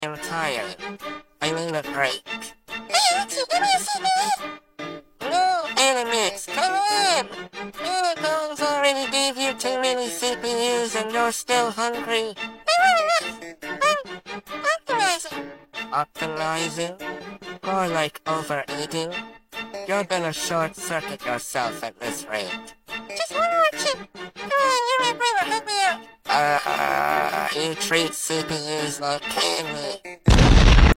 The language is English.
I'm tired. I need a break. Hey, Archie, give me a CPU! No, Animix, come on! Google's already gave you too many CPUs and you're still hungry. Optimizing. Optimizing? More like overeating? You're gonna short-circuit yourself at this rate. Just one more chip. Come on, you're my brother, help me out. You treat CPUs like candy.